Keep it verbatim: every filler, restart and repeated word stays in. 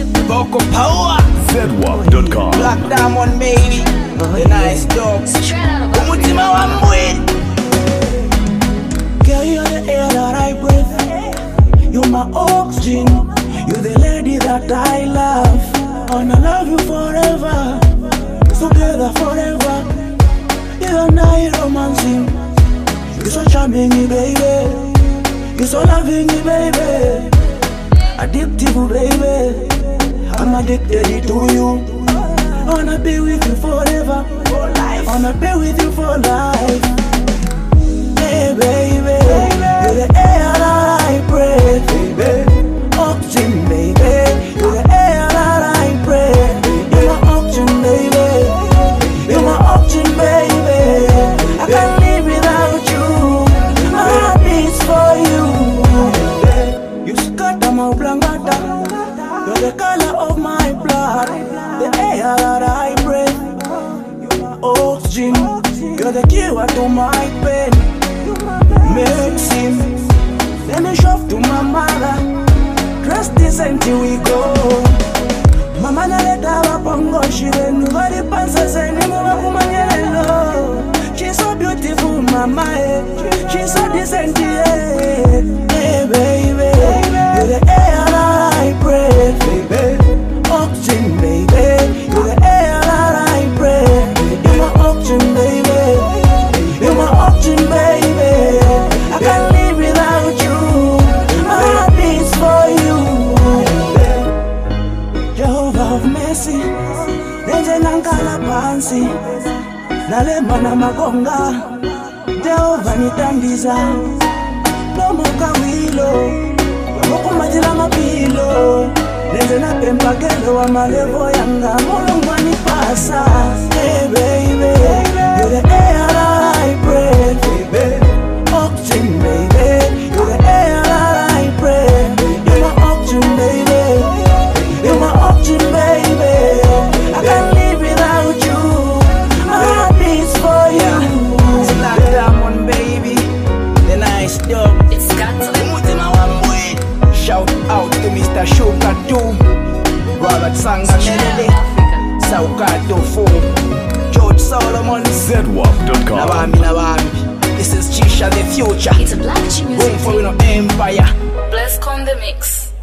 Vocal power. Zedwap dot com. Black Diamond baby. The nice dogs. Umutima wa mwili. Girl, you're the air that I breathe. You're my oxygen. You're the lady that I love. Wanna love you forever. Together forever. You're not romancing. You're so charming, baby. You're so loving, baby. Addictive, baby. I'm addicted to you. I wanna be with you forever. For life. I wanna be with you for life. Hey, baby. You're the air that I breathe, baby. Oxygen, baby. You're the air that I breathe. You're my oxygen, baby. You're my oxygen, baby. I can't live without you. My heart beats for you. You scatter my blangata. You're the color of my blood. The air that I breathe. You're my oxygen. You're the cure to my pain. Makes him. Let me shove to my mother. Dress decent till we go. Mama na leta wapongo shire nugari pansa seni mwa kumanyelelo. She's so beautiful, mama eh. She's so decent, yeah. Hey baby, you're the air that I breathe, baby. Oxygen, baby. You're the air that I breathe. You're my oxygen, baby. You're my oxygen, baby. I can't live without you. My heart beats for you. Jehovah of mercy, Nenje nankala pansi, Nalema na magonga, Jehovah nitandiza, Nomuka wilo, Moko majila mapilo, Nenje na pempakelo wa malevo yanga, Mulungwa ni pasa. Hey baby, you're the air that I breathe, baby. Oxygen, baby. You're the air that I breathe. You're my oxygen, baby. You're my oxygen, baby. I can't live without you. My heart beats for you. It's Black Diamond baby. The nice dog. It's got to be. Umutima wa mwili. Shout out to Mister Shuka too. Robert Sanga Melody. Saukato Fool. George Solomon. Zedwap dot com. Nabambi Nabambi. This is Chisha the future. It's a black genius. Room for no empire. Bless on the mix.